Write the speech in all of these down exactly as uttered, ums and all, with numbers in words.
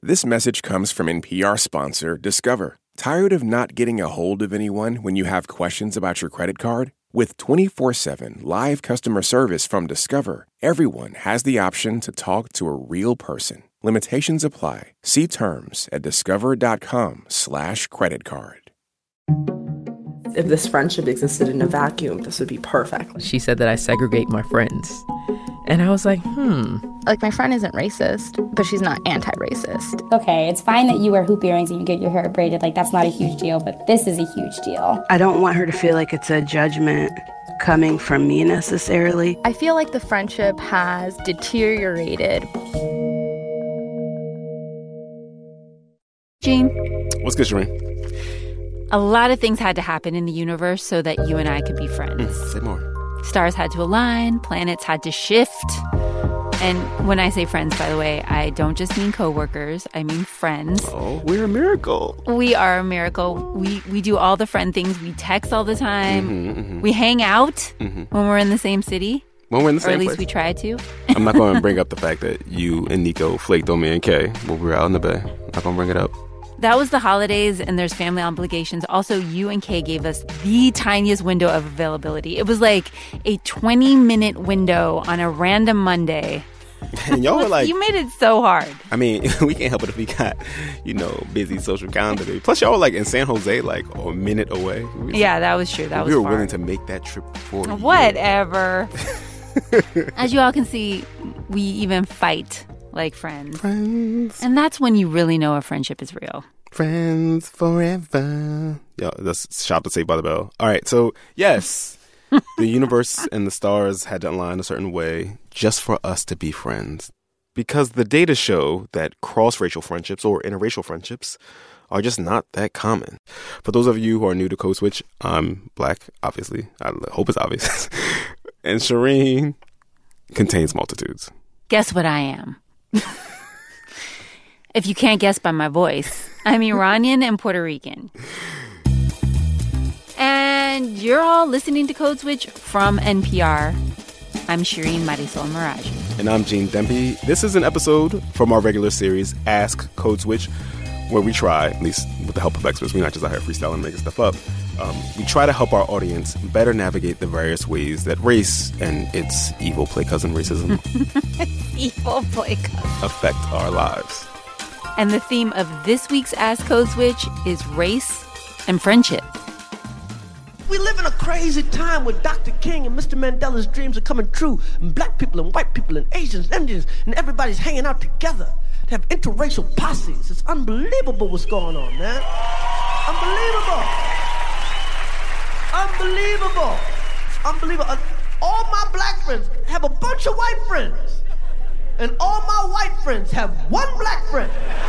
This message comes from N P R sponsor Discover. Tired of not getting a hold of anyone when you have questions about your credit card? With twenty-four seven live customer service from Discover, everyone has the option to talk to a real person. Limitations apply. See terms at discover.com slash credit card. If this friendship existed in a vacuum, this would be perfect. She said that I segregate my friends. And I was like, hmm. Like, my friend isn't racist, but she's not anti-racist. Okay, it's fine that you wear hoop earrings and you get your hair braided. Like, that's not a huge deal, but this is a huge deal. I don't want her to feel like it's a judgment coming from me necessarily. I feel like the friendship has deteriorated. Gene. What's good, Shereen? A lot of things had to happen in the universe so that you and I could be friends. Mm, say more. Stars had to align, planets had to shift. And when I say friends, by the way, I don't just mean coworkers. I mean friends. Oh, we're a miracle. We are a miracle. We we do all the friend things. We text all the time. Mm-hmm, mm-hmm. We hang out mm-hmm. when we're in the same city. When we're in the same Or at least place. we try to. I'm not going to bring up the fact that you and Nico flaked on me and Kay when we were out in the bay. Not going to bring it up. That was the holidays, and there's family obligations. Also, you and Kay gave us the tiniest window of availability. It was like a twenty-minute window on a random Monday. And y'all were like... You made it so hard. I mean, we can't help it if we got, you know, busy social calendar. Plus, y'all were like in San Jose, like a minute away. We yeah, that was true. That we was were far. willing to make that trip for you. Whatever. As you all can see, we even fight like friends. Friends. And that's when you really know a friendship is real. Friends forever. Yeah, that's Shop to Saved by the Bell. All right, so yes, the universe and the stars had to align a certain way just for us to be friends. Because the data show that cross-racial friendships or interracial friendships are just not that common. For those of you who are new to Code Switch, I'm Black, obviously. I hope it's obvious. And Shereen contains multitudes. Guess what I am? If you can't guess by my voice, I'm Iranian and Puerto Rican. And you're all listening to Code Switch from N P R. I'm Shireen Marisol Meraji. And I'm Gene Demby. This is an episode from our regular series, Ask Code Switch, where we try, at least with the help of experts, we're not just out here freestyling and making stuff up, um, we try to help our audience better navigate the various ways that race and its evil play cousin racism Evil play cousin. affect our lives. And the theme of this week's Ask Code Switch is race and friendship. We live in a crazy time where Doctor King and Mister Mandela's dreams are coming true, and black people and white people and Asians and Indians, and everybody's hanging out together to have interracial posses. It's unbelievable what's going on, man. Unbelievable. Unbelievable. It's unbelievable. All my black friends have a bunch of white friends, and all my white friends have one black friend.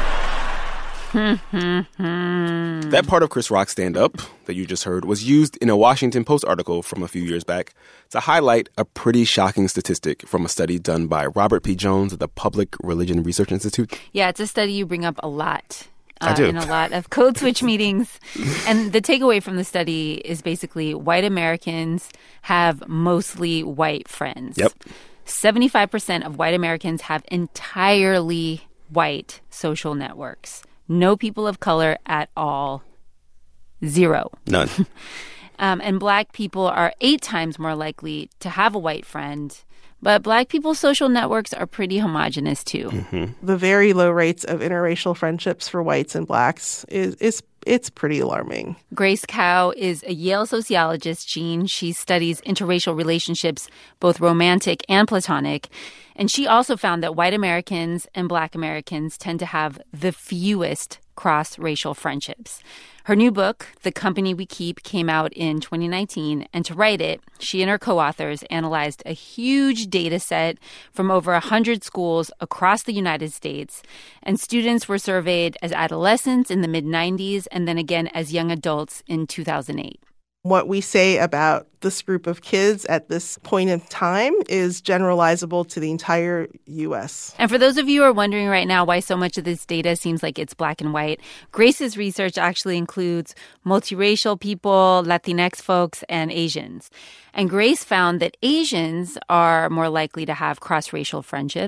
That part of Chris Rock's stand-up that you just heard was used in a Washington Post article from a few years back to highlight a pretty shocking statistic from a study done by Robert P. Jones at the Public Religion Research Institute. Yeah, it's a study you bring up a lot. Uh, I do. In a lot of Code Switch meetings. And the takeaway from the study is basically white Americans have mostly white friends. Yep. seventy-five percent of white Americans have entirely white social networks. No people of color at all. Zero. None. um, and black people are eight times more likely to have a white friend. But black people's social networks are pretty homogenous, too. Mm-hmm. The very low rates of interracial friendships for whites and blacks is, is it's pretty alarming. Grace Kao is a Yale sociologist, Gene. She studies interracial relationships, both romantic and platonic. And she also found that white Americans and black Americans tend to have the fewest cross-racial friendships. Her new book, The Company We Keep, came out in twenty nineteen. And to write it, she and her co-authors analyzed a huge data set from over one hundred schools across the United States. And students were surveyed as adolescents in the mid nineties and then again as young adults in two thousand eight. What we say about this group of kids at this point in time is generalizable to the entire U S. And for those of you who are wondering right now why so much of this data seems like it's black and white, Grace's research actually includes multiracial people, Latinx folks, and Asians. And Grace found that Asians are more likely to have cross-racial friendships.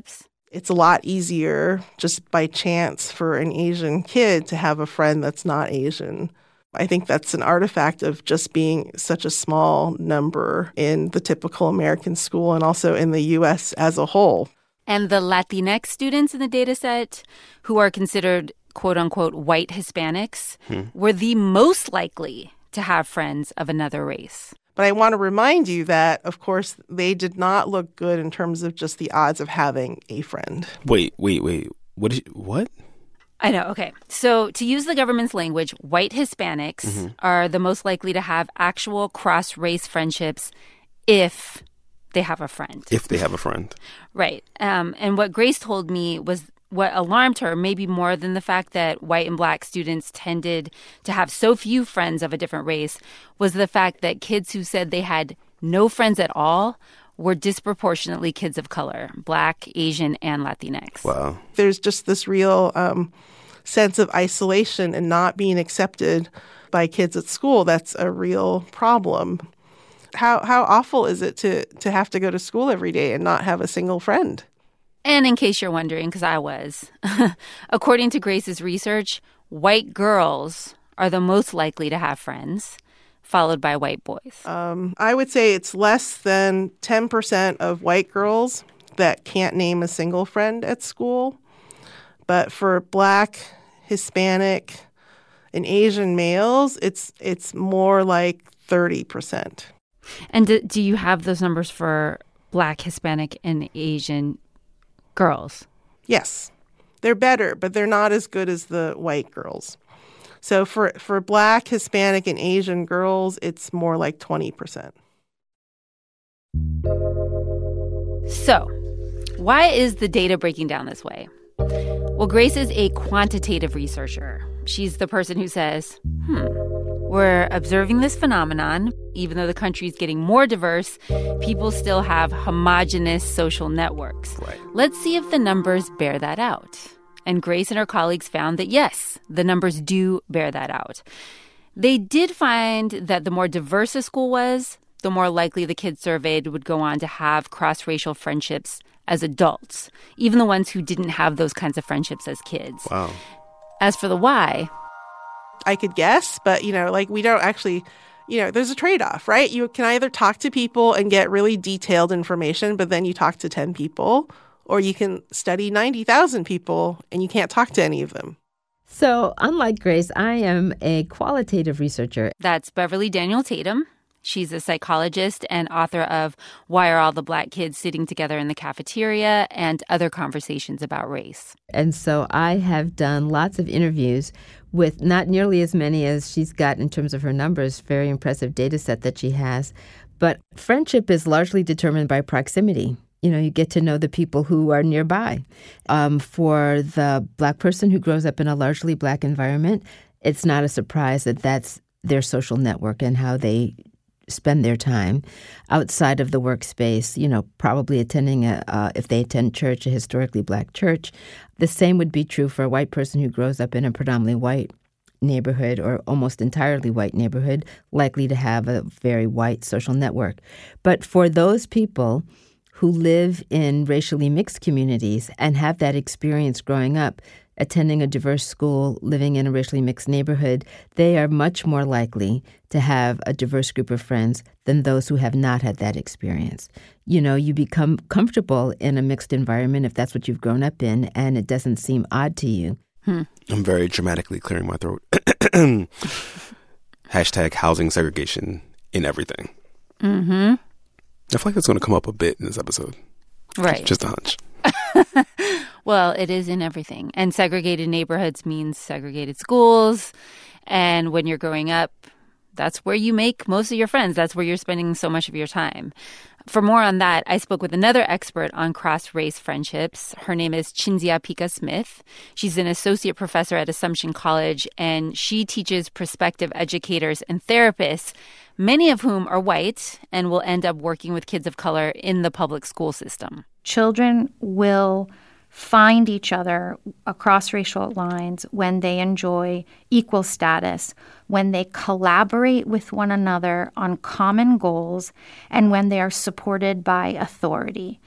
It's a lot easier just by chance for an Asian kid to have a friend that's not Asian. I think that's an artifact of just being such a small number in the typical American school and also in the U S as a whole. And the Latinx students in the data set, who are considered quote-unquote white Hispanics, hmm. were the most likely to have friends of another race. But I want to remind you that, of course, they did not look good in terms of just the odds of having a friend. Wait, wait, wait. What? Is, what? I know. Okay. So to use the government's language, white Hispanics mm-hmm. are the most likely to have actual cross-race friendships if they have a friend. If they have a friend. Right. Um, and what Grace told me was what alarmed her, maybe more than the fact that white and black students tended to have so few friends of a different race, was the fact that kids who said they had no friends at all were disproportionately kids of color, black, Asian, and Latinx. Wow. There's just this real um, sense of isolation and not being accepted by kids at school. That's a real problem. How how awful is it to, to have to go to school every day and not have a single friend? And in case you're wondering, because I was, according to Grace's research, white girls are the most likely to have friends, followed by white boys. Um, I would say it's less than ten percent of white girls that can't name a single friend at school. But for black, Hispanic, and Asian males, it's it's more like thirty percent. And do, do you have those numbers for black, Hispanic, and Asian girls? Yes. They're better, but they're not as good as the white girls. So for, for black, Hispanic, and Asian girls, it's more like twenty percent. So why is the data breaking down this way? Well, Grace is a quantitative researcher. She's the person who says, hmm, we're observing this phenomenon. Even though the country is getting more diverse, people still have homogenous social networks. Right. Let's see if the numbers bear that out. And Grace and her colleagues found that, yes, the numbers do bear that out. They did find that the more diverse a school was, the more likely the kids surveyed would go on to have cross-racial friendships as adults, even the ones who didn't have those kinds of friendships as kids. Wow. As for the why, I could guess, but, you know, like we don't actually, you know, there's a trade-off, right? You can either talk to people and get really detailed information, but then you talk to ten people, or you can study ninety thousand people and you can't talk to any of them. So, unlike Grace, I am a qualitative researcher. That's Beverly Daniel Tatum. She's a psychologist and author of Why Are All the Black Kids Sitting Together in the Cafeteria and Other Conversations About Race. And so I have done lots of interviews with not nearly as many as she's got in terms of her numbers, very impressive data set that she has. But friendship is largely determined by proximity. You know, you get to know the people who are nearby. Um, for the black person who grows up in a largely black environment, it's not a surprise that that's their social network and how they spend their time outside of the workspace, you know, probably attending, a, uh, if they attend church, a historically black church. The same would be true for a white person who grows up in a predominantly white neighborhood or almost entirely white neighborhood, likely to have a very white social network. But for those people who live in racially mixed communities and have that experience growing up, attending a diverse school, living in a racially mixed neighborhood, they are much more likely to have a diverse group of friends than those who have not had that experience. You know, you become comfortable in a mixed environment if that's what you've grown up in, and it doesn't seem odd to you. Hmm. I'm very dramatically clearing my throat. Hashtag housing segregation in everything. Mm-hmm. I feel like that's going to come up a bit in this episode. Right. Just a hunch. Well, it is in everything. And segregated neighborhoods means segregated schools. And when you're growing up, that's where you make most of your friends. That's where you're spending so much of your time. For more on that, I spoke with another expert on cross-race friendships. Her name is Chinzia Pika-Smith. She's an associate professor at Assumption College, and she teaches prospective educators and therapists, many of whom are white and will end up working with kids of color in the public school system. Children will find each other across racial lines when they enjoy equal status, when they collaborate with one another on common goals, and when they are supported by authority.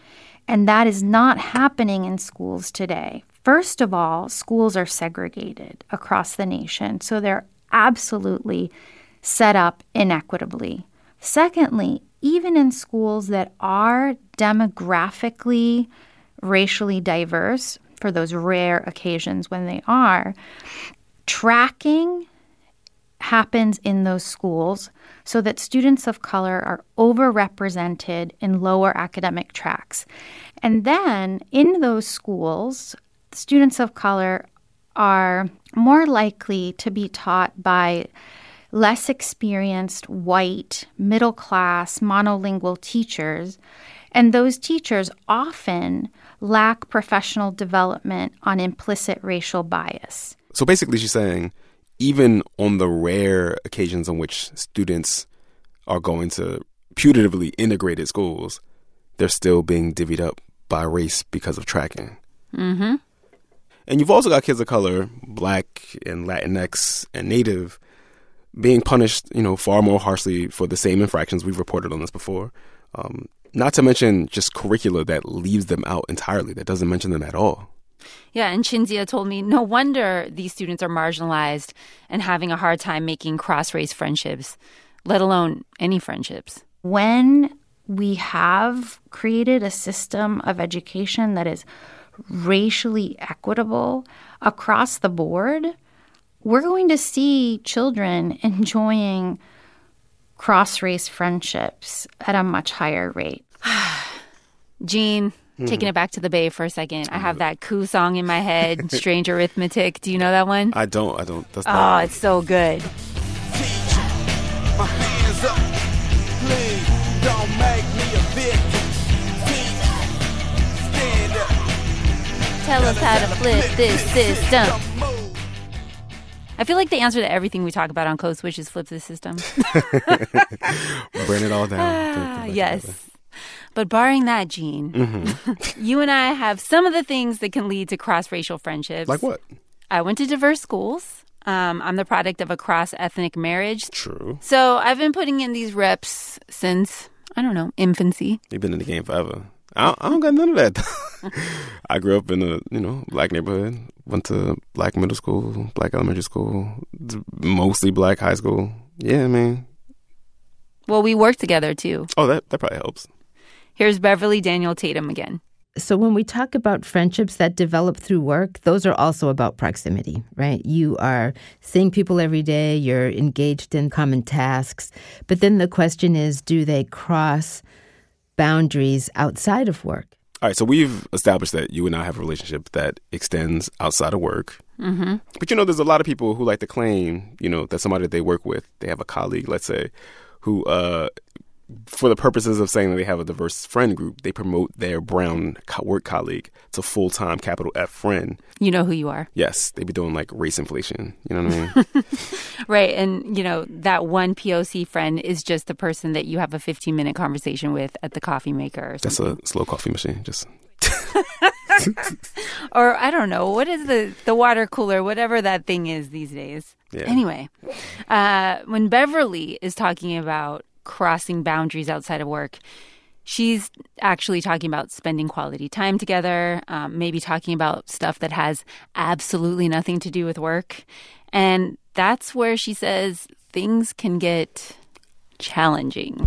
And that is not happening in schools today. First of all, schools are segregated across the nation, so they're absolutely set up inequitably. Secondly, even in schools that are demographically, racially diverse, for those rare occasions when they are, tracking happens in those schools so that students of color are overrepresented in lower academic tracks. And then in those schools, students of color are more likely to be taught by less experienced, white, middle-class, monolingual teachers. And those teachers often lack professional development on implicit racial bias. So basically she's saying even on the rare occasions on which students are going to putatively integrated schools, they're still being divvied up by race because of tracking. Mm-hmm. And you've also got kids of color, Black and Latinx and Native, being punished, you know, far more harshly for the same infractions. We've reported on this before. Um, not to mention just curricula that leaves them out entirely, that doesn't mention them at all. Yeah, and Chinzia told me no wonder these students are marginalized and having a hard time making cross-race friendships, let alone any friendships. When we have created a system of education that is racially equitable across the board, we're going to see children enjoying cross-race friendships at a much higher rate. Jean, mm-hmm. taking it back to the Bay for a second. I have that Koo song in my head, Strange Arithmetic. Do you know that one? I don't. I don't. That's oh, not it's so good. My hands up, please don't make me a victim. Stand up. Tell us how to flip this system. I feel like the answer to everything we talk about on Code Switch is flip the system. Burn it all down. Ah, yes. Together. But barring that, Jean, mm-hmm. you and I have some of the things that can lead to cross-racial friendships. Like what? I went to diverse schools. Um, I'm the product of a cross-ethnic marriage. True. So I've been putting in these reps since, I don't know, infancy. You've been in the game forever. I don't, I don't got none of that. I grew up in a, you know, Black neighborhood. Went to Black middle school, Black elementary school, mostly Black high school. Yeah, I mean. Well, we work together, too. Oh, that, that probably helps. Here's Beverly Daniel Tatum again. So when we talk about friendships that develop through work, those are also about proximity, right? You are seeing people every day. You're engaged in common tasks. But then the question is, do they cross boundaries outside of work? All right, so we've established that you and I have a relationship that extends outside of work. Mm-hmm. But, you know, there's a lot of people who like to claim, you know, that somebody that they work with, they have a colleague, let's say, who, uh, for the purposes of saying that they have a diverse friend group, they promote their brown co- work colleague to full-time capital F friend. You know who you are. Yes, they be doing like race inflation. You know what I mean? Right. And, you know, that one P O C friend is just the person that you have a fifteen-minute conversation with at the coffee maker or something. That's a slow coffee machine. Just... Or, I don't know, what is the, the water cooler, whatever that thing is these days. Yeah. Anyway, uh, when Beverly is talking about crossing boundaries outside of work, she's actually talking about spending quality time together, um, maybe talking about stuff that has absolutely nothing to do with work. And that's where she says things can get challenging.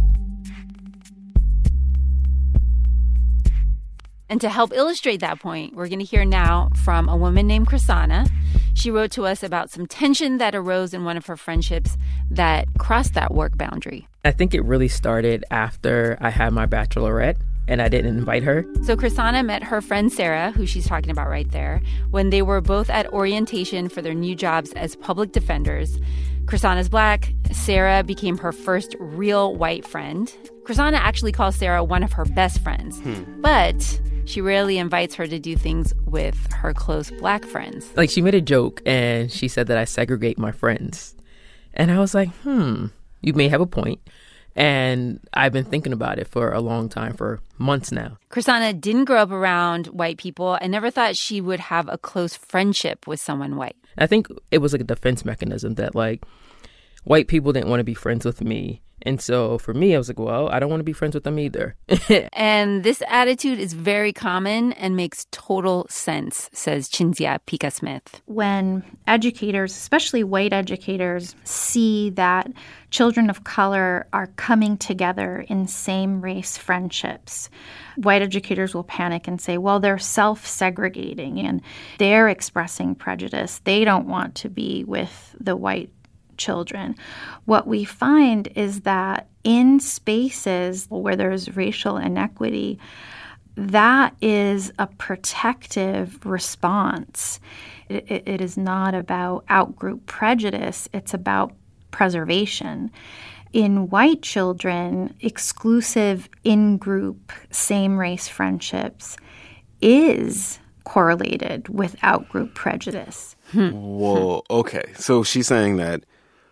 And to help illustrate that point, we're going to hear now from a woman named Chrisana. She wrote to us about some tension that arose in one of her friendships that crossed that work boundary. I think it really started after I had my bachelorette and I didn't invite her. So Chrisana met her friend Sarah, who she's talking about right there, when they were both at orientation for their new jobs as public defenders. Chrisana's Black. Sarah became her first real white friend. Chrisana actually calls Sarah one of her best friends, hmm. but she rarely invites her to do things with her close Black friends. Like, she made a joke and she said that I segregate my friends. And I was like, hmm, you may have a point. And I've been thinking about it for a long time, for months now. Chrisana didn't grow up around white people and never thought she would have a close friendship with someone white. I think it was like a defense mechanism that, like, white people didn't want to be friends with me. And so for me, I was like, well, I don't want to be friends with them either. And this attitude is very common and makes total sense, says Cinzia Pica-Smith. When educators, especially white educators, see that children of color are coming together in same-race friendships, white educators will panic and say, well, they're self-segregating and they're expressing prejudice. They don't want to be with the white children. What we find is that in spaces where there's racial inequity, that is a protective response. It, it, it is not about outgroup prejudice. It's about preservation. In white children, exclusive in-group same-race friendships is correlated with outgroup prejudice. Whoa, okay. So she's saying that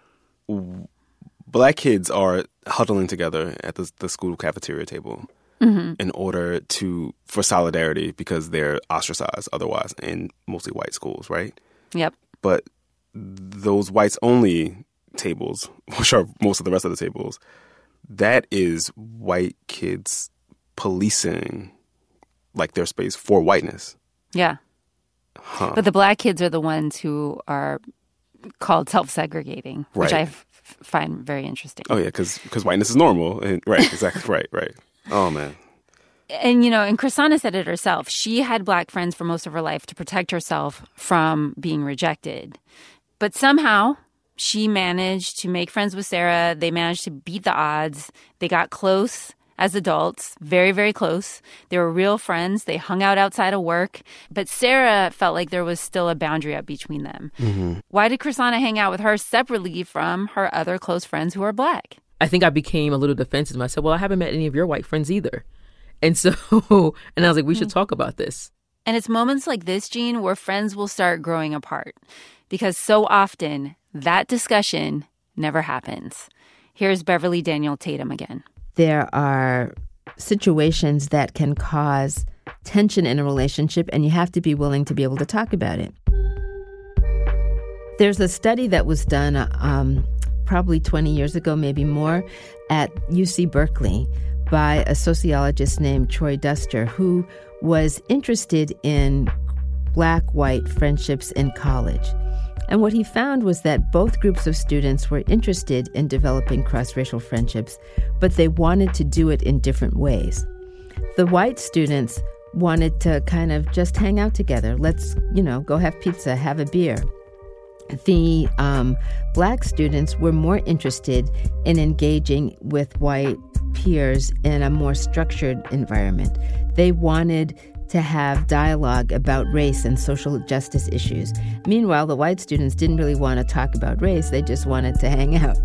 Black kids are huddling together at the, the school cafeteria table mm-hmm. in order to, for solidarity, because they're ostracized otherwise in mostly white schools, right? Yep. But those whites-only tables, which are most of the rest of the tables, that is white kids policing like their space for whiteness. Yeah. Huh. But the Black kids are the ones who are called self-segregating, right. which I f- find very interesting. Oh, yeah, because whiteness is normal. And, right, exactly, right, right. Oh, man. And, you know, and Chrishana said it herself. She had Black friends for most of her life to protect herself from being rejected. But somehow she managed to make friends with Sarah. They managed to beat the odds. They got close as adults, very, very close. They were real friends. They hung out outside of work. But Sarah felt like there was still a boundary up between them. Mm-hmm. Why did Chrishana hang out with her separately from her other close friends who are Black? I think I became a little defensive. I said, well, I haven't met any of your white friends either. And so, and I was like, we should talk about this. And it's moments like this, Jean, where friends will start growing apart. Because so often, that discussion never happens. Here's Beverly Daniel Tatum again. There are situations that can cause tension in a relationship, and you have to be willing to be able to talk about it. There's a study that was done um, probably twenty years ago, maybe more, at U C Berkeley by a sociologist named Troy Duster, who was interested in Black-white friendships in college. And what he found was that both groups of students were interested in developing cross-racial friendships, but they wanted to do it in different ways. The white students wanted to kind of just hang out together. Let's, you know, go have pizza, have a beer. The um, Black students were more interested in engaging with white peers in a more structured environment. They wanted to have dialogue about race and social justice issues. Meanwhile, the white students didn't really want to talk about race. They just wanted to hang out.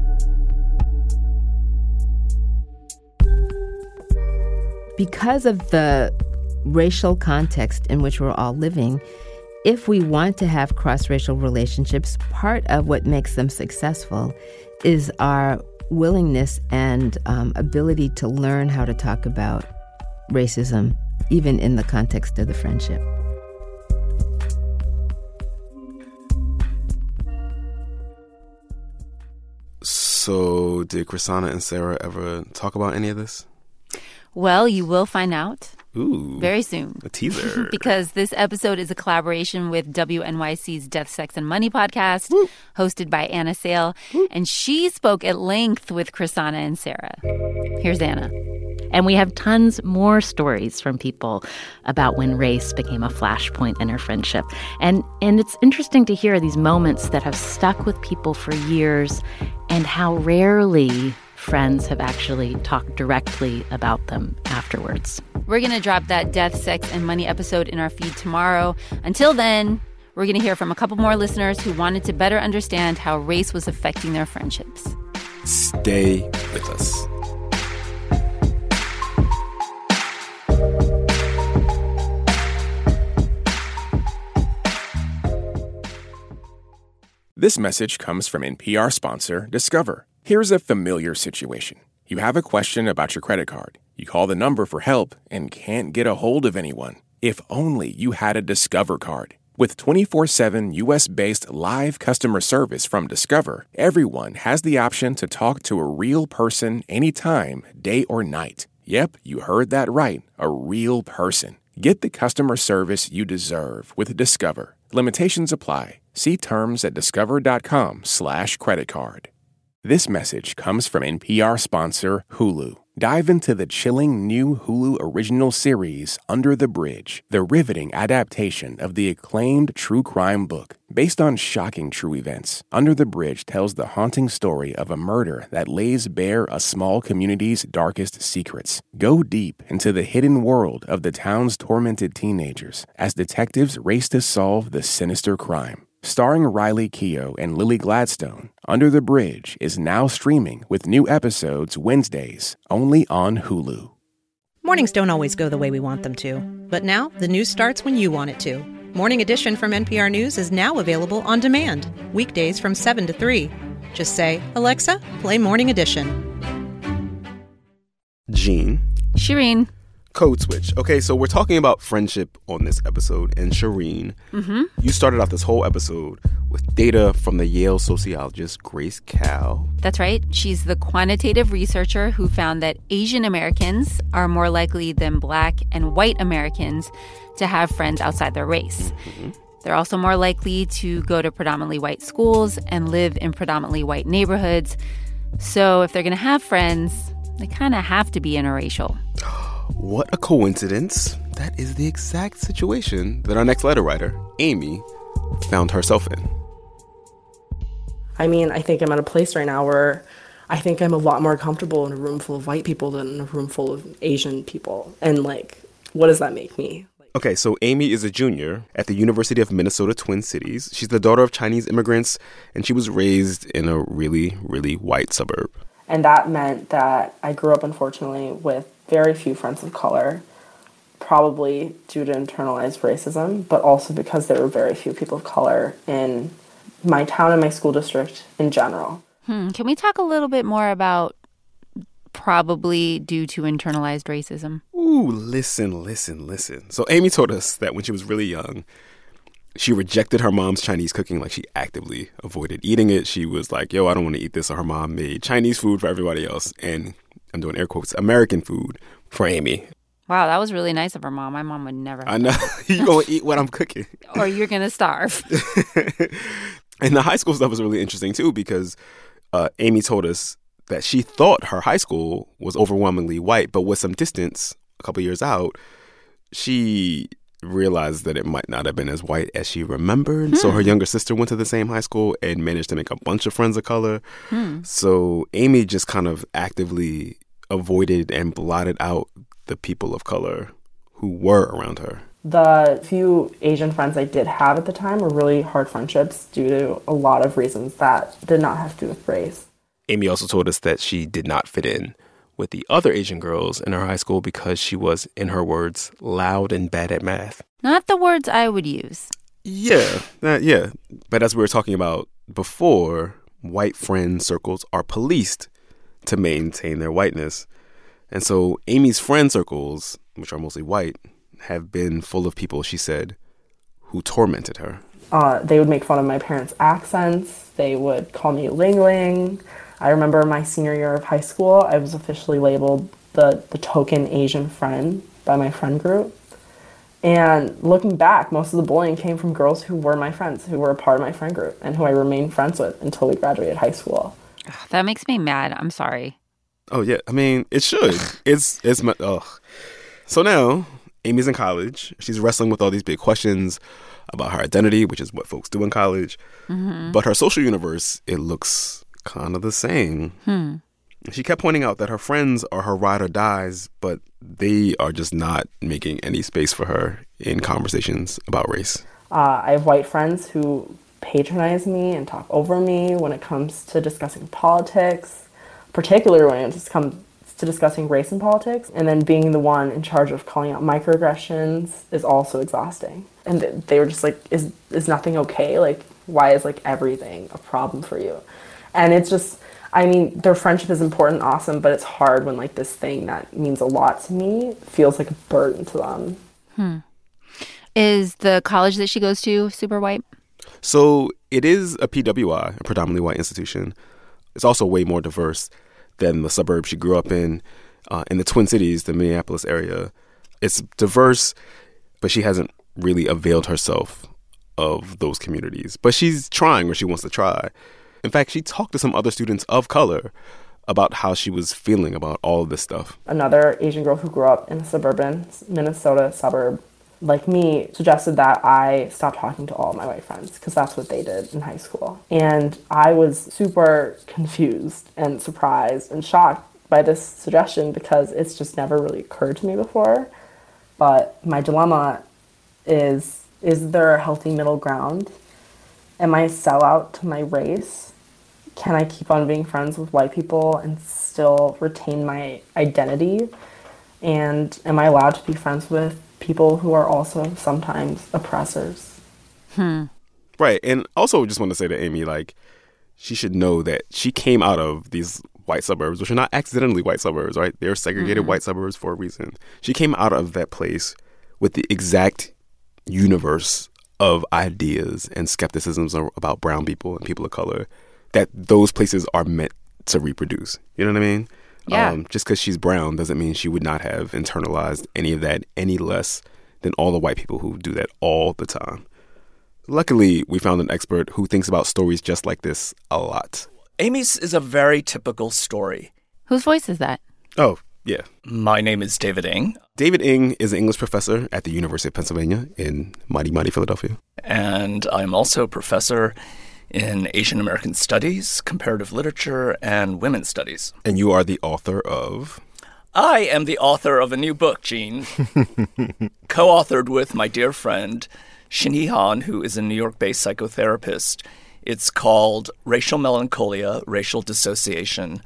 Because of the racial context in which we're all living, if we want to have cross-racial relationships, part of what makes them successful is our willingness and um, ability to learn how to talk about racism, even in the context of the friendship. So did Chrishana and Sarah ever talk about any of this? Well, you will find out. Ooh, very soon. A teaser. Because this episode is a collaboration with W N Y C's Death, Sex, and Money podcast, Woo. hosted by Anna Sale. Woo. And she spoke at length with Chrishana and Sarah. Here's Anna. And we have tons more stories from people about when race became a flashpoint in our friendship. And and it's interesting to hear these moments that have stuck with people for years and how rarely friends have actually talked directly about them afterwards. We're going to drop that Death, Sex, and Money episode in our feed tomorrow. Until then, we're going to hear from a couple more listeners who wanted to better understand how race was affecting their friendships. Stay with us. This message comes from N P R sponsor Discover. Here's a familiar situation. You have a question about your credit card. You call the number for help and can't get a hold of anyone. If only you had a Discover card. With twenty-four seven U S-based live customer service from Discover, everyone has the option to talk to a real person anytime, day or night. Yep, you heard that right, a real person. Get the customer service you deserve with Discover. Limitations apply. See terms at discover.com slash credit card. This message comes from N P R sponsor Hulu. Dive into the chilling new Hulu original series, Under the Bridge, the riveting adaptation of the acclaimed true crime book. Based on shocking true events, Under the Bridge tells the haunting story of a murder that lays bare a small community's darkest secrets. Go deep into the hidden world of the town's tormented teenagers as detectives race to solve the sinister crime. Starring Riley Keough and Lily Gladstone, Under the Bridge is now streaming with new episodes Wednesdays, only on Hulu. Mornings don't always go the way we want them to, but now the news starts when you want it to. Morning Edition from N P R News is now available on demand, weekdays from seven to three. Just say, Alexa, play Morning Edition. Gene. Shireen. Code Switch. Okay, so we're talking about friendship on this episode, and Shireen, mm-hmm. you started off this whole episode with data from the Yale sociologist Grace Kao. That's right. She's the quantitative researcher who found that Asian Americans are more likely than Black and white Americans to have friends outside their race. Mm-hmm. They're also more likely to go to predominantly white schools and live in predominantly white neighborhoods. So if they're going to have friends, they kind of have to be interracial. What a coincidence. That is the exact situation that our next letter writer, Amy, found herself in. I mean, I think I'm at a place right now where I think I'm a lot more comfortable in a room full of white people than in a room full of Asian people. And, like, what does that make me? Okay, so Amy is a junior at the University of Minnesota Twin Cities. She's the daughter of Chinese immigrants, and she was raised in a really, really white suburb. And that meant that I grew up, unfortunately, with very few friends of color, probably due to internalized racism, but also because there were very few people of color in my town and my school district in general. Hmm. Can we talk a little bit more about probably due to internalized racism? Ooh, listen, listen, listen. So Amy told us that when she was really young, she rejected her mom's Chinese cooking. Like, she actively avoided eating it. She was like, yo, I don't want to eat this. So her mom made Chinese food for everybody else. And I'm doing air quotes, American food for Amy. Wow, that was really nice of her mom. My mom would never. I know. You're going to eat what I'm cooking. Or you're going to starve. And the high school stuff was really interesting, too, because uh, Amy told us that she thought her high school was overwhelmingly white. But with some distance, a couple years out, she realized that it might not have been as white as she remembered. Hmm. So her younger sister went to the same high school and managed to make a bunch of friends of color. Hmm. So Amy just kind of actively avoided and blotted out the people of color who were around her. The few Asian friends I did have at the time were really hard friendships due to a lot of reasons that did not have to do with race. Amy also told us that she did not fit in with the other Asian girls in her high school because she was, in her words, loud and bad at math. Not the words I would use. Yeah, that, yeah. But as we were talking about before, white friend circles are policed to maintain their whiteness. And so Amy's friend circles, which are mostly white, have been full of people, she said, who tormented her. Uh, they would make fun of my parents' accents. They would call me Ling Ling. I remember my senior year of high school, I was officially labeled the, the token Asian friend by my friend group. And looking back, most of the bullying came from girls who were my friends, who were a part of my friend group, and who I remained friends with until we graduated high school. That makes me mad. I'm sorry. Oh, yeah. I mean, it should. It's, it's my, ugh. So now, Amy's in college. She's wrestling with all these big questions about her identity, which is what folks do in college. Mm-hmm. But her social universe, it looks kind of the same. Hmm. She kept pointing out that her friends are her ride or dies, but they are just not making any space for her in conversations about race. Uh, I have white friends who patronize me and talk over me when it comes to discussing politics, particularly when it comes to discussing race and politics. And then being the one in charge of calling out microaggressions is also exhausting. And they were just like, is is nothing okay? Like, why is like everything a problem for you? And it's just, I mean, their friendship is important, awesome, but it's hard when like this thing that means a lot to me feels like a burden to them. Hmm. Is the college that she goes to super white? So it is a P W I, a predominantly white institution. It's also way more diverse than the suburb she grew up in. Uh, in the Twin Cities, the Minneapolis area, it's diverse, but she hasn't really availed herself of those communities. But she's trying where she wants to try. In fact, she talked to some other students of color about how she was feeling about all of this stuff. Another Asian girl who grew up in a suburban Minnesota suburb, like me, suggested that I stop talking to all of my white friends because that's what they did in high school. And I was super confused and surprised and shocked by this suggestion because it's just never really occurred to me before. But my dilemma is, is there a healthy middle ground? Am I a sellout to my race? Can I keep on being friends with white people and still retain my identity? And am I allowed to be friends with people who are also sometimes oppressors? Hmm. Right. And also just want to say to Amy, like, she should know that she came out of these white suburbs, which are not accidentally white suburbs, right? They're segregated mm-hmm. white suburbs for a reason. She came out of that place with the exact universe of ideas and skepticisms about brown people and people of color that those places are meant to reproduce. You know what I mean? Yeah. Um, just because she's brown doesn't mean she would not have internalized any of that any less than all the white people who do that all the time. Luckily, we found an expert who thinks about stories just like this a lot. Amy's is a very typical story. Whose voice is that? Oh, yeah. My name is David Ng. David Ng is an English professor at the University of Pennsylvania in mighty, mighty Philadelphia. And I'm also a professor in Asian American Studies, Comparative Literature, and Women's Studies. And you are the author of? I am the author of a new book, Gene, co-authored with my dear friend Shin-Hee Han, who is a New York-based psychotherapist. It's called Racial Melancholia, Racial Dissociation,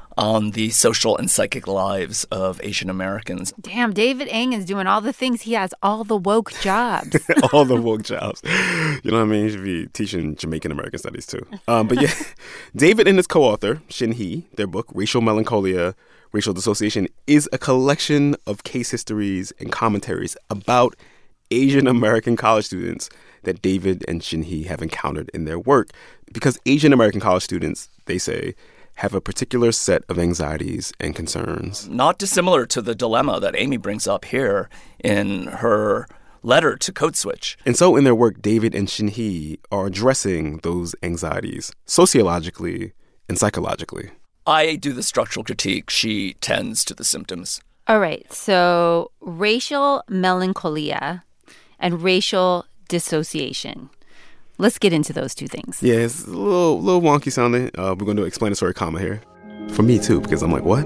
on the social and psychic lives of Asian Americans. Damn, David Ng is doing all the things. He has all the woke jobs. all the woke jobs. You know what I mean? He should be teaching Jamaican American studies, too. Um, but yeah, David and his co-author, Shin-Hee, their book, Racial Melancholia, Racial Dissociation, is a collection of case histories and commentaries about Asian American college students that David and Shin-Hee have encountered in their work. Because Asian American college students, they say, have a particular set of anxieties and concerns. Not dissimilar to the dilemma that Amy brings up here in her letter to Code Switch. And so in their work, David and Shin-Hee are addressing those anxieties sociologically and psychologically. I do the structural critique. She tends to the symptoms. All right. So racial melancholia and racial dissociation. Let's get into those two things. Yeah, it's a little, little wonky sounding. Uh, we're going to do explanatory comma here. For me, too, because I'm like, what?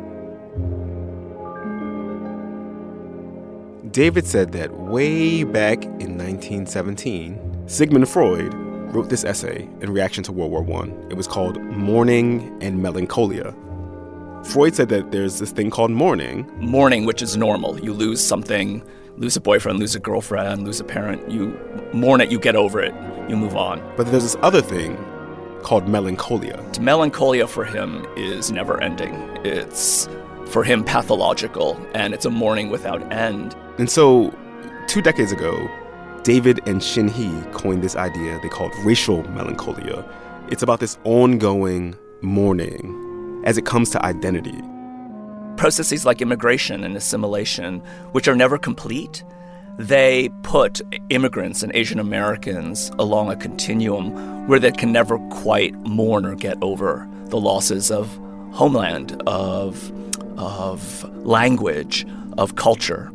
David said that way back in nineteen seventeen, Sigmund Freud wrote this essay in reaction to World War One. It was called Mourning and Melancholia. Freud said that there's this thing called mourning. Mourning, which is normal. You lose something, lose a boyfriend, lose a girlfriend, lose a parent. You mourn it, you get over it, you move on. But there's this other thing called melancholia. Melancholia for him is never ending. It's, for him, pathological, and it's a mourning without end. And so, two decades ago, David and Shin-Hee coined this idea they called racial melancholia. It's about this ongoing mourning as it comes to identity. Processes like immigration and assimilation, which are never complete, they put immigrants and Asian Americans along a continuum where they can never quite mourn or get over the losses of homeland, of, of language, of culture.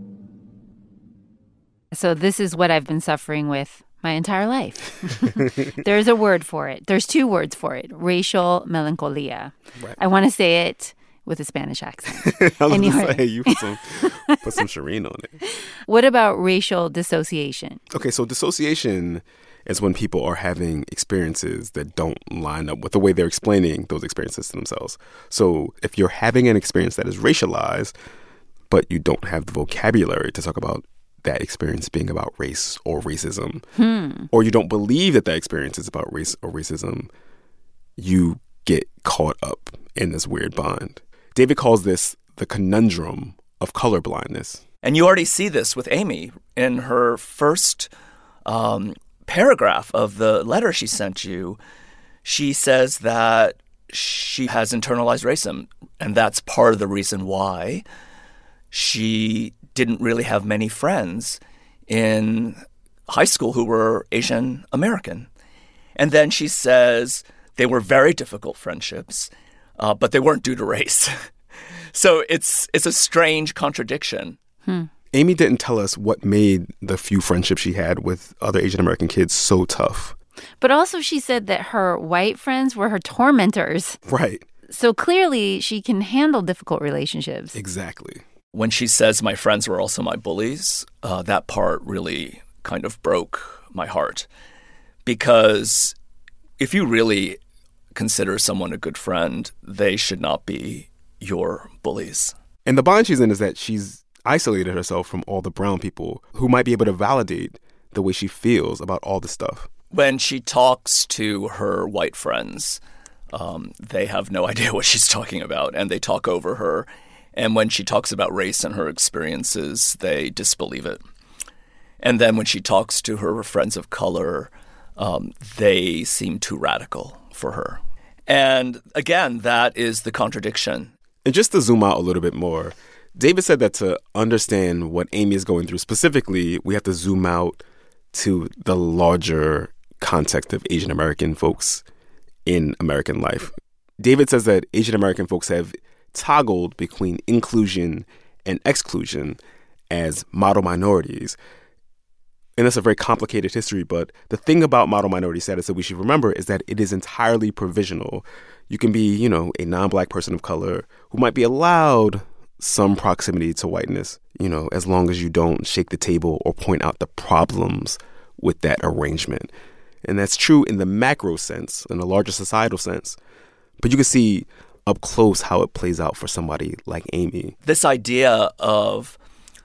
So this is what I've been suffering with my entire life. There's a word for it. There's two words for it. Racial melancholia. Right. I want to say it with a Spanish accent. I was Anyway. going to say, you put some, put some Shireen on it. What about racial dissociation? Okay, so dissociation is when people are having experiences that don't line up with the way they're explaining those experiences to themselves. So if you're having an experience that is racialized, but you don't have the vocabulary to talk about that experience being about race or racism, Hmm. or you don't believe that that experience is about race or racism, you get caught up in this weird bind. David calls this the conundrum of colorblindness. And you already see this with Amy in her first um, paragraph of the letter she sent you. She says that she has internalized racism, and that's part of the reason why she didn't really have many friends in high school who were Asian American. And then she says they were very difficult friendships, uh, but they weren't due to race. So it's it's a strange contradiction. Hmm. Amy didn't tell us what made the few friendships she had with other Asian American kids so tough. But also she said that her white friends were her tormentors. Right. So clearly she can handle difficult relationships. Exactly. When she says my friends were also my bullies, uh, that part really kind of broke my heart. Because if you really consider someone a good friend, they should not be your bullies. And the bind she's in is that she's isolated herself from all the brown people who might be able to validate the way she feels about all this stuff. When she talks to her white friends, um, they have no idea what she's talking about, and they talk over her. And when she talks about race and her experiences, they disbelieve it. And then when she talks to her friends of color, um, they seem too radical for her. And again, that is the contradiction. And just to zoom out a little bit more, David said that to understand what Amy is going through specifically, we have to zoom out to the larger context of Asian American folks in American life. David says that Asian American folks have toggled between inclusion and exclusion as model minorities. And that's a very complicated history, but the thing about model minority status that we should remember is that it is entirely provisional. You can be, you know, a non-black person of color who might be allowed some proximity to whiteness, you know, as long as you don't shake the table or point out the problems with that arrangement. And that's true in the macro sense, in the larger societal sense. But you can see up close how it plays out for somebody like Amy. This idea of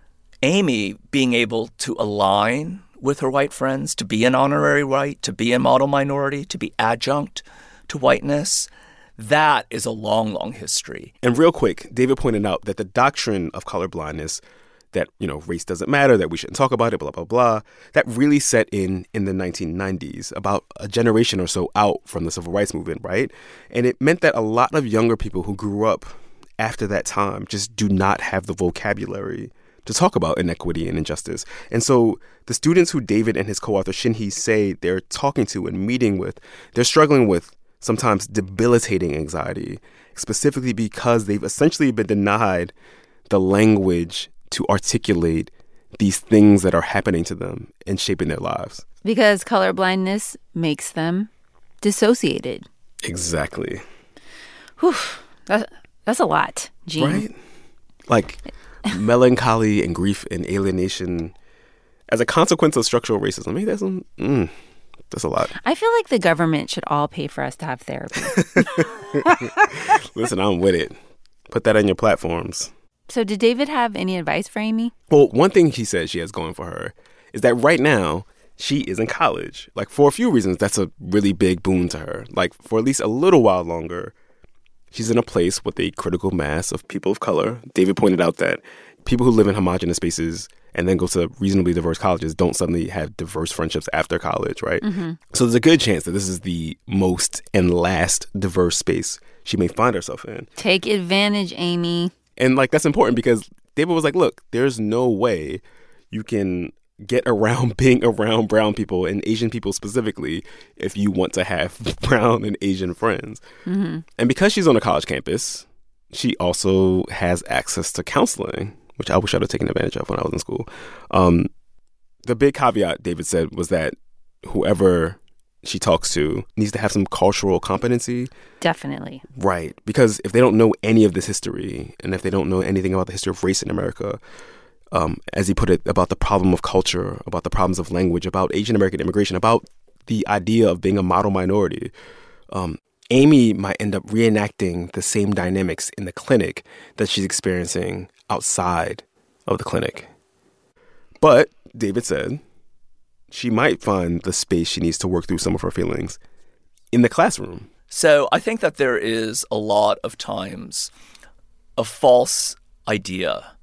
Amy being able to align with her white friends, to be an honorary white, to be a model minority, to be adjunct to whiteness, that is a long, long history. And real quick, David pointed out that the doctrine of colorblindness, that, you know, race doesn't matter, that we shouldn't talk about it, blah, blah, blah, that really set in in the nineteen nineties, about a generation or so out from the civil rights movement, right? And it meant that a lot of younger people who grew up after that time just do not have the vocabulary to talk about inequity and injustice. And so the students who David and his co-author Shin-Hee say they're talking to and meeting with, they're struggling with sometimes debilitating anxiety, specifically because they've essentially been denied the language to articulate these things that are happening to them and shaping their lives. Because colorblindness makes them dissociated. Exactly. Whew. That, that's a lot, Gene. Right? Like melancholy and grief and alienation as a consequence of structural racism. I mean, that's, mm, that's a lot. I feel like the government should all pay for us to have therapy. Listen, I'm with it. Put that on your platforms. So did David have any advice for Amy? Well, one thing he said she has going for her is that right now she is in college. Like, for a few reasons, that's a really big boon to her. Like, for at least a little while longer, she's in a place with a critical mass of people of color. David pointed out that people who live in homogenous spaces and then go to reasonably diverse colleges don't suddenly have diverse friendships after college, right? Mm-hmm. So there's a good chance that this is the most and last diverse space she may find herself in. Take advantage, Amy. And, like, that's important because David was like, look, there's no way you can get around being around brown people and Asian people specifically if you want to have brown and Asian friends. Mm-hmm. And because she's on a college campus, she also has access to counseling, which I wish I'd have taken advantage of when I was in school. Um, the big caveat, David said, was that whoever she talks to needs to have some cultural competency. Definitely. Right. Because if they don't know any of this history, and if they don't know anything about the history of race in America, um, as he put it, about the problem of culture, about the problems of language, about Asian American immigration, about the idea of being a model minority, um, Amy might end up reenacting the same dynamics in the clinic that she's experiencing outside of the clinic. But, David said, she might find the space she needs to work through some of her feelings in the classroom. So I think that there is a lot of times a false idea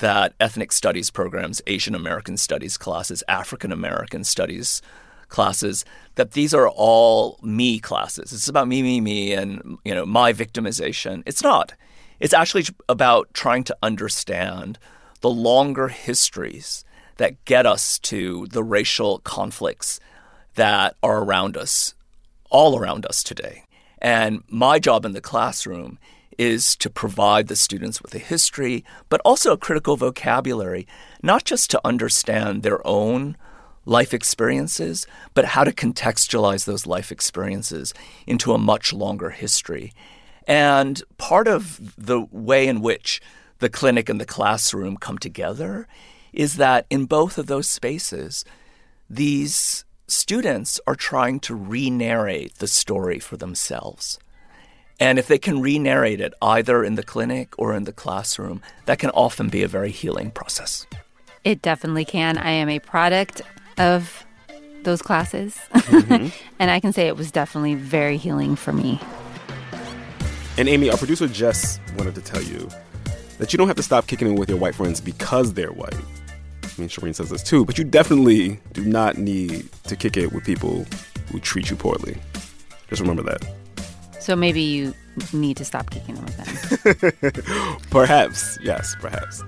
that ethnic studies programs, Asian American studies classes, African American studies classes, that these are all me classes. It's about me, me, me, and, you know, my victimization. It's not. It's actually about trying to understand the longer histories that get us to the racial conflicts that are around us, all around us today. And my job in the classroom is to provide the students with a history, but also a critical vocabulary, not just to understand their own life experiences, but how to contextualize those life experiences into a much longer history. And part of the way in which the clinic and the classroom come together is that in both of those spaces, these students are trying to re-narrate the story for themselves. And if they can re-narrate it either in the clinic or in the classroom, that can often be a very healing process. It definitely can. I am a product of those classes. Mm-hmm. And I can say it was definitely very healing for me. And Amy, our producer Jess wanted to tell you that you don't have to stop kicking it with your white friends because they're white. I mean, Shireen says this too, but you definitely do not need to kick it with people who treat you poorly. Just remember that. So maybe you need to stop kicking them with them. Perhaps. Yes, perhaps.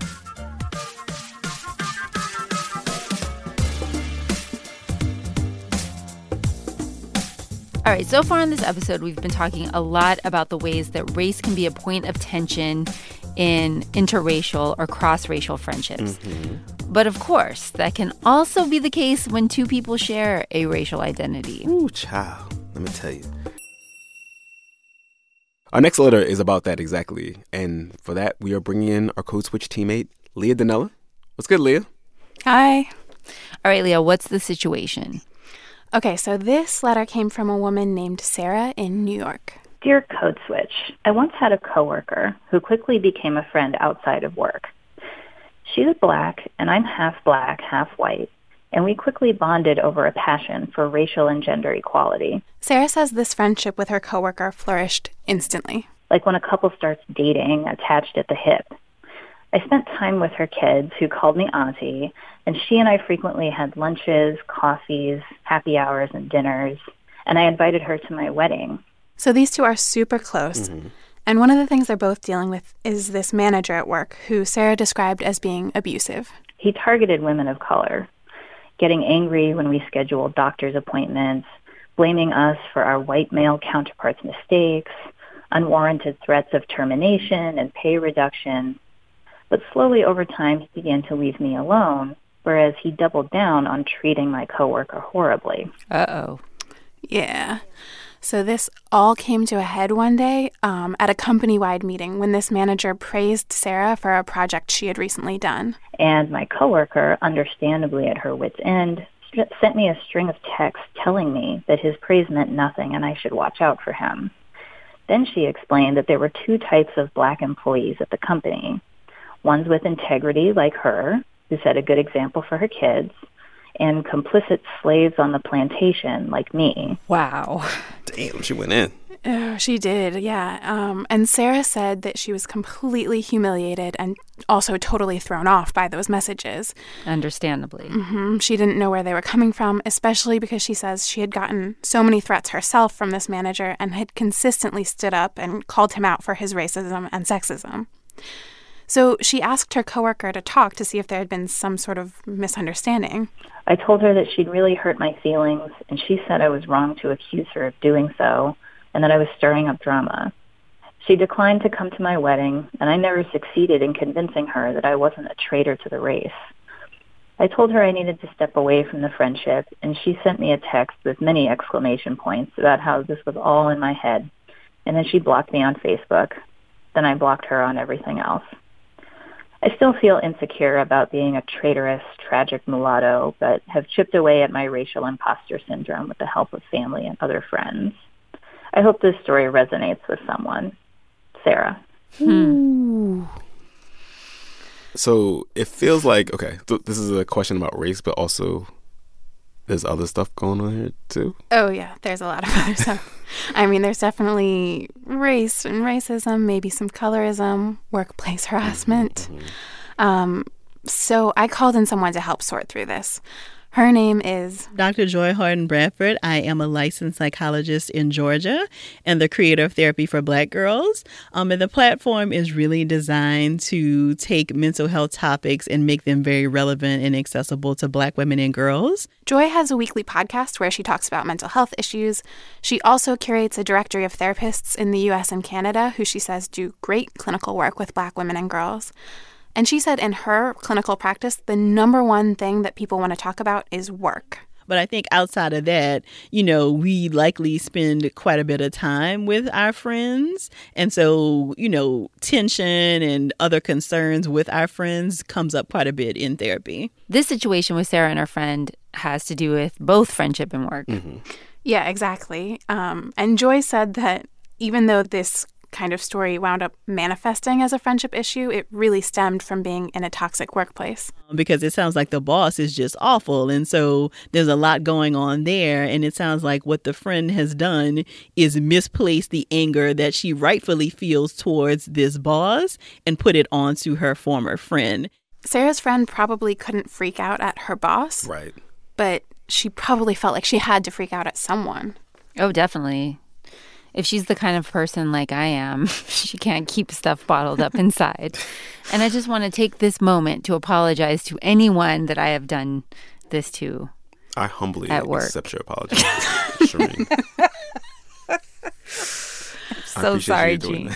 All right, so far in this episode, we've been talking a lot about the ways that race can be a point of tension in interracial or cross-racial friendships. Mm-hmm. But of course, that can also be the case when two people share a racial identity. Ooh, child, let me tell you. Our next letter is about that exactly. And for that, we are bringing in our Code Switch teammate, Leah Donnella. What's good, Leah? Hi. All right, Leah, what's the situation? Okay, so this letter came from a woman named Sarah in New York. Dear Code Switch, I once had a coworker who quickly became a friend outside of work. She's black, and I'm half black, half white, and we quickly bonded over a passion for racial and gender equality. Sarah says this friendship with her coworker flourished instantly. Like when a couple starts dating, attached at the hip. I spent time with her kids, who called me auntie, and she and I frequently had lunches, coffees, happy hours, and dinners, and I invited her to my wedding. So these two are super close. Mm-hmm. And one of the things they're both dealing with is this manager at work who Sarah described as being abusive. He targeted women of color, getting angry when we scheduled doctor's appointments, blaming us for our white male counterparts' mistakes, unwarranted threats of termination and pay reduction. But slowly over time, he began to leave me alone, whereas he doubled down on treating my coworker horribly. Uh-oh. Yeah. So this all came to a head one day um, at a company-wide meeting when this manager praised Sarah for a project she had recently done. And my coworker, understandably at her wit's end, sent me a string of texts telling me that his praise meant nothing and I should watch out for him. Then she explained that there were two types of black employees at the company. Ones with integrity, like her, who set a good example for her kids, and complicit slaves on the plantation, like me. Wow. Damn, she went in. Oh, she did, yeah. Um, and Sarah said that she was completely humiliated and also totally thrown off by those messages. Understandably. Mm-hmm. She didn't know where they were coming from, especially because she says she had gotten so many threats herself from this manager and had consistently stood up and called him out for his racism and sexism. So she asked her coworker to talk to see if there had been some sort of misunderstanding. I told her that she'd really hurt my feelings, and she said I was wrong to accuse her of doing so, and that I was stirring up drama. She declined to come to my wedding, and I never succeeded in convincing her that I wasn't a traitor to the race. I told her I needed to step away from the friendship, and she sent me a text with many exclamation points about how this was all in my head, and then she blocked me on Facebook. Then I blocked her on everything else. I still feel insecure about being a traitorous, tragic mulatto, but have chipped away at my racial imposter syndrome with the help of family and other friends. I hope this story resonates with someone. Sarah. Hmm. So it feels like, okay, so this is a question about race, but also there's other stuff going on here too? Oh, yeah, there's a lot of other stuff. I mean, there's definitely race and racism, maybe some colorism, workplace harassment. Mm-hmm. Um, so I called in someone to help sort through this. Her name is Doctor Joy Harden Bradford. I am a licensed psychologist in Georgia and the creator of Therapy for Black Girls. Um, and the platform is really designed to take mental health topics and make them very relevant and accessible to Black women and girls. Joy has a weekly podcast where she talks about mental health issues. She also curates a directory of therapists in the U S and Canada who she says do great clinical work with Black women and girls. And she said in her clinical practice, the number one thing that people want to talk about is work. But I think outside of that, you know, we likely spend quite a bit of time with our friends. And so, you know, tension and other concerns with our friends comes up quite a bit in therapy. This situation with Sarah and her friend has to do with both friendship and work. Mm-hmm. Yeah, exactly. Um, and Joy said that even though this kind of story wound up manifesting as a friendship issue, it really stemmed from being in a toxic workplace. Because it sounds like the boss is just awful. And so there's a lot going on there. And it sounds like what the friend has done is misplace the anger that she rightfully feels towards this boss and put it onto her former friend. Sarah's friend probably couldn't freak out at her boss. Right. But she probably felt like she had to freak out at someone. Oh, definitely. If she's the kind of person like I am, she can't keep stuff bottled up inside. And I just want to take this moment to apologize to anyone that I have done this to. I humbly at work. accept your apology, Shireen. I'm so sorry, Jean.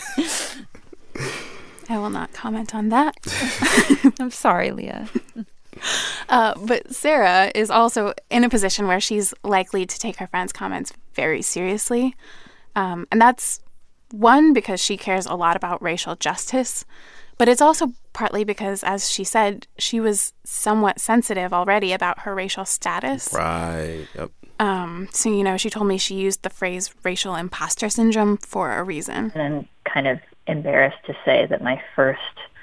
I will not comment on that. I'm sorry, Leah. Uh, but Sarah is also in a position where she's likely to take her friend's comments very seriously. Um, and that's, one, because she cares a lot about racial justice, but it's also partly because, as she said, she was somewhat sensitive already about her racial status. Right, yep. Um, so, you know, she told me she used the phrase racial imposter syndrome for a reason. And I'm kind of embarrassed to say that my first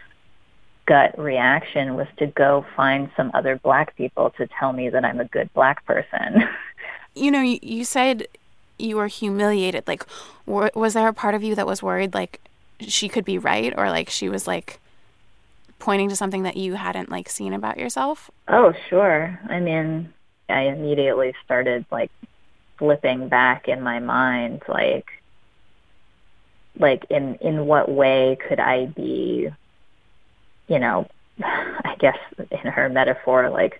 gut reaction was to go find some other Black people to tell me that I'm a good Black person. You know, you, you said you were humiliated. Like, w- was there a part of you that was worried, like, she could be right, or, like, she was, like, pointing to something that you hadn't, like, seen about yourself? Oh, sure. I mean, I immediately started, like, flipping back in my mind, like, like, in, in what way could I be, you know, I guess in her metaphor, like,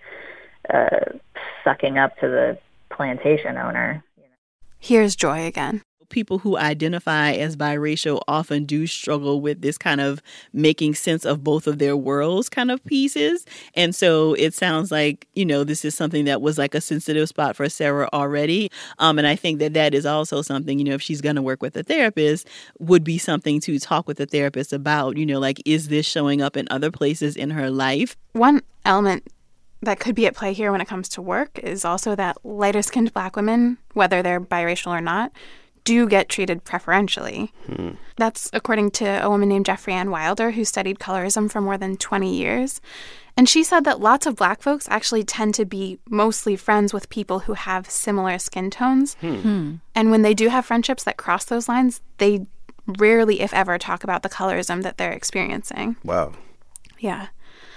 uh, sucking up to the plantation owner. Here's Joy again. People who identify as biracial often do struggle with this kind of making sense of both of their worlds kind of pieces. And so it sounds like, you know, this is something that was like a sensitive spot for Sarah already. Um, and I think that that is also something, you know, if she's going to work with a therapist, would be something to talk with the therapist about, you know, like, is this showing up in other places in her life? One element that could be at play here when it comes to work is also that lighter-skinned Black women, whether they're biracial or not, do get treated preferentially. Hmm. That's according to a woman named Jeffrey Ann Wilder, who studied colorism for more than twenty years. And she said that lots of Black folks actually tend to be mostly friends with people who have similar skin tones. Hmm. Hmm. And when they do have friendships that cross those lines, they rarely, if ever, talk about the colorism that they're experiencing. Wow. Yeah.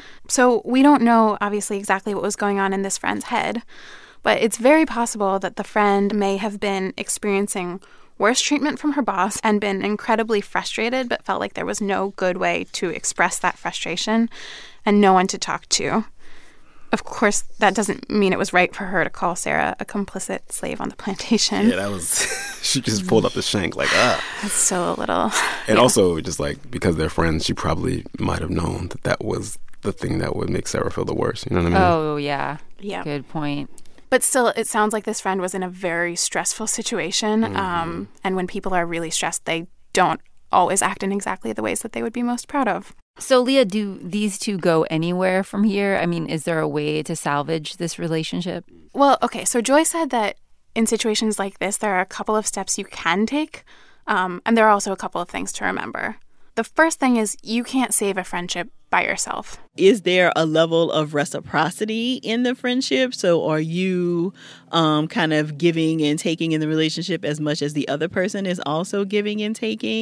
So we don't know, obviously, exactly what was going on in this friend's head, but it's very possible that the friend may have been experiencing worse treatment from her boss and been incredibly frustrated, but felt like there was no good way to express that frustration and no one to talk to. Of course, that doesn't mean it was right for her to call Sarah a complicit slave on the plantation. Yeah, that was, she just pulled up the shank like, ah. That's so a little. And yeah. also, just like, because they're friends, she probably might have known that that was the thing that would make Sarah feel the worst. You know what I mean? Oh, yeah. Yeah. Good point. But still, it sounds like this friend was in a very stressful situation. Mm-hmm. Um, and when people are really stressed, they don't always act in exactly the ways that they would be most proud of. So, Leah, do these two go anywhere from here? I mean, is there a way to salvage this relationship? Well, okay. So Joy said that in situations like this, there are a couple of steps you can take. Um, and there are also a couple of things to remember. The first thing is you can't save a friendship by yourself. Is there a level of reciprocity in the friendship? So are you um, kind of giving and taking in the relationship as much as the other person is also giving and taking?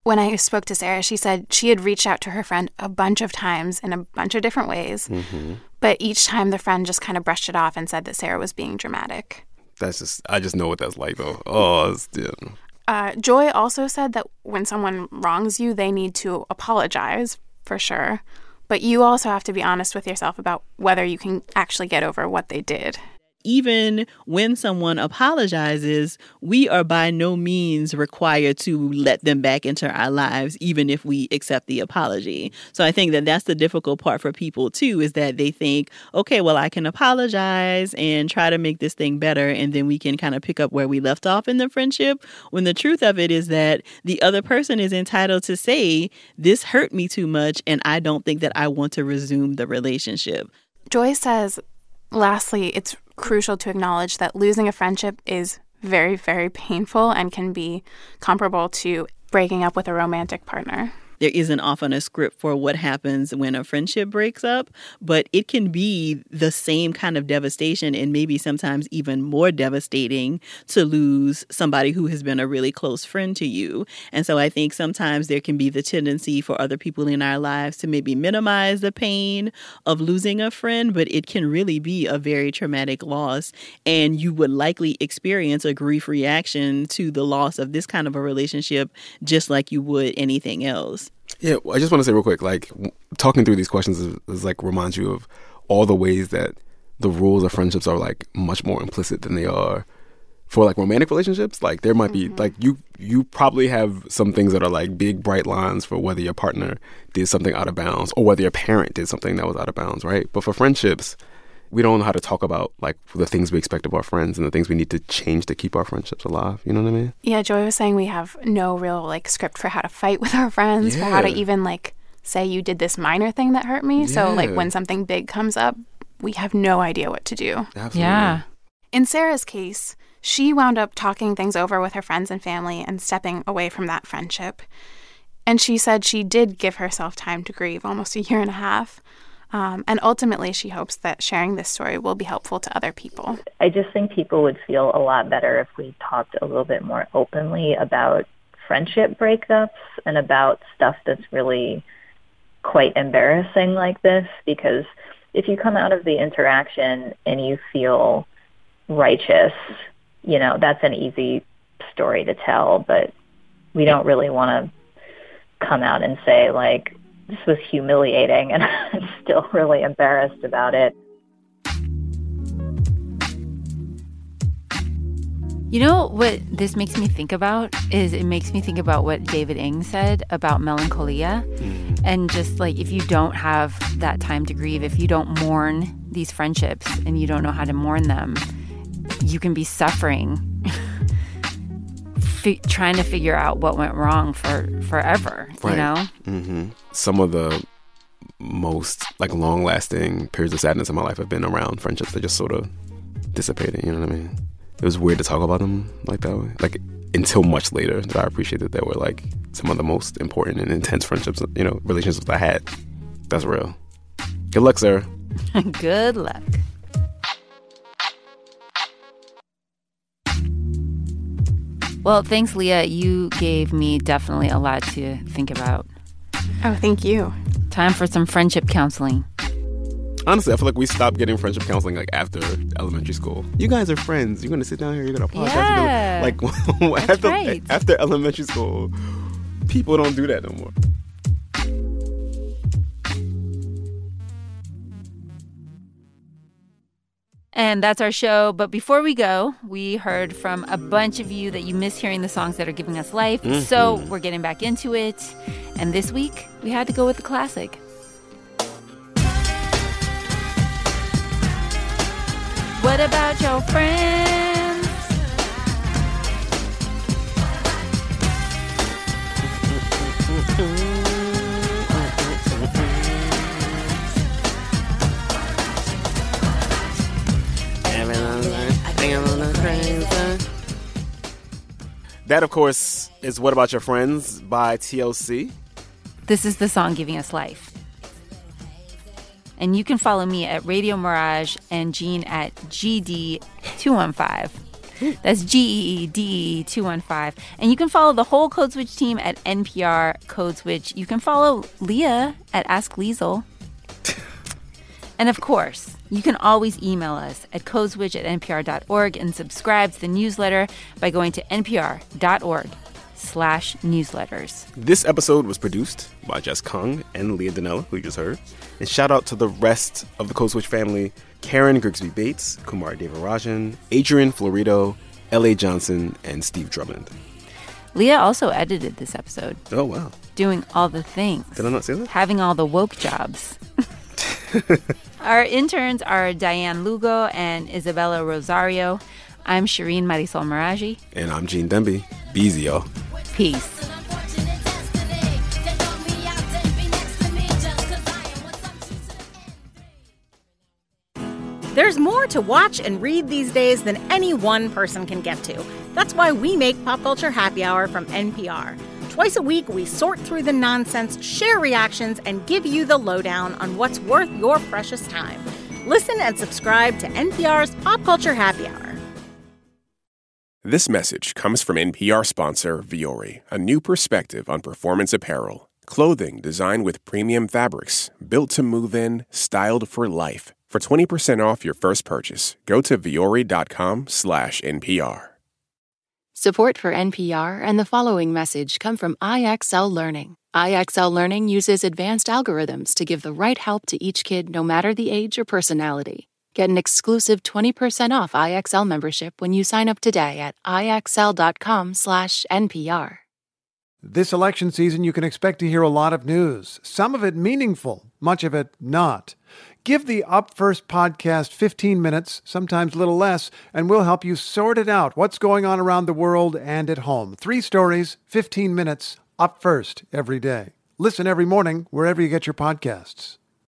When I spoke to Sarah, she said she had reached out to her friend a bunch of times in a bunch of different ways. Mm-hmm. But each time the friend just kind of brushed it off and said that Sarah was being dramatic. That's just, I just know what that's like, though. Oh, it's, yeah. Uh, Joy also said that when someone wrongs you, they need to apologize, for sure. But you also have to be honest with yourself about whether you can actually get over what they did. Even when someone apologizes, we are by no means required to let them back into our lives, even if we accept the apology. So I think that that's the difficult part for people, too, is that they think, okay, well, I can apologize and try to make this thing better, and then we can kind of pick up where we left off in the friendship, when the truth of it is that the other person is entitled to say, this hurt me too much, and I don't think that I want to resume the relationship. Joy says, lastly, it's crucial to acknowledge that losing a friendship is very, very painful and can be comparable to breaking up with a romantic partner. There isn't often a script for what happens when a friendship breaks up, but it can be the same kind of devastation and maybe sometimes even more devastating to lose somebody who has been a really close friend to you. And so I think sometimes there can be the tendency for other people in our lives to maybe minimize the pain of losing a friend, but it can really be a very traumatic loss. And you would likely experience a grief reaction to the loss of this kind of a relationship just like you would anything else. Yeah, I just want to say real quick, like, talking through these questions is, is like reminds you of all the ways that the rules of friendships are like much more implicit than they are for like romantic relationships. Like there might be mm-hmm. like you you probably have some things that are like big bright lines for whether your partner did something out of bounds or whether your parent did something that was out of bounds, right? But for friendships, we don't know how to talk about like the things we expect of our friends and the things we need to change to keep our friendships alive. You know what I mean? Yeah, Joy was saying we have no real like script for how to fight with our friends, yeah. for how to even like say you did this minor thing that hurt me. Yeah. So like when something big comes up, we have no idea what to do. Absolutely. Yeah. In Sarah's case, she wound up talking things over with her friends and family and stepping away from that friendship. And she said she did give herself time to grieve, almost a year and a half. Um, and ultimately, she hopes that sharing this story will be helpful to other people. I just think people would feel a lot better if we talked a little bit more openly about friendship breakups and about stuff that's really quite embarrassing like this. Because if you come out of the interaction and you feel righteous, you know, that's an easy story to tell. But we don't really want to come out and say, like, this was humiliating, and I'm still really embarrassed about it. You know what this makes me think about is it makes me think about what David Ng said about melancholia. Mm. And just like if you don't have that time to grieve, if you don't mourn these friendships and you don't know how to mourn them, you can be suffering F- trying to figure out what went wrong for forever, right. you know? Mm-hmm. Some of the most like long-lasting periods of sadness in my life have been around friendships that just sort of dissipated, you know what I mean? It was weird to talk about them like that way. Like, until much later that I appreciated that were like some of the most important and intense friendships, you know, relationships I had. That's real. Good luck, Sarah. Good luck. Well, thanks, Leah. You gave me definitely a lot to think about. Oh, thank you. Time for some friendship counseling. Honestly, I feel like we stopped getting friendship counseling like after elementary school. You guys are friends. You're going to sit down here. You're going to podcast. Yeah, gonna, like after, right. after elementary school, people don't do that no more. And that's our show. But before we go, we heard from a bunch of you that you miss hearing the songs that are giving us life. Mm-hmm. So we're getting back into it. And this week, we had to go with the classic. What about your friends? That, of course, is What About Your Friends by T L C. This is the song giving us life. And you can follow me at Radio Mirage and Jean at G D two one five. That's G E E D E E two one five. And you can follow the whole Code Switch team at N P R Code Switch. You can follow Leah at Ask Liesel. And of course, you can always email us at codeswitch at n p r dot org and subscribe to the newsletter by going to npr.org slash newsletters. This episode was produced by Jess Kung and Leah Donnella, who you just heard. And shout out to the rest of the Code Switch family: Karen Grigsby Bates, Kumar Devarajan, Adrian Florido, L A Johnson, and Steve Drummond. Leah also edited this episode. Oh, wow. Doing all the things. Did I not say that? Having all the woke jobs. Our interns are Diane Lugo and Isabella Rosario. I'm Shireen Marisol Meraji. And I'm Gene Demby. Be easy, y'all. Peace. There's more to watch and read these days than any one person can get to. That's why we make Pop Culture Happy Hour from N P R. Twice a week, we sort through the nonsense, share reactions, and give you the lowdown on what's worth your precious time. Listen and subscribe to N P R's Pop Culture Happy Hour. This message comes from N P R sponsor Vuori, a new perspective on performance apparel. Clothing designed with premium fabrics, built to move in, styled for life. For twenty percent off your first purchase, go to vuori.com slash NPR. Support for N P R and the following message come from I X L Learning. I X L Learning uses advanced algorithms to give the right help to each kid no matter the age or personality. Get an exclusive twenty percent off I X L membership when you sign up today at ixl.com slash NPR. This election season, you can expect to hear a lot of news, some of it meaningful, much of it not. Give the Up First podcast fifteen minutes, sometimes a little less, and we'll help you sort it out, what's going on around the world and at home. Three stories, fifteen minutes, Up First every day. Listen every morning wherever you get your podcasts.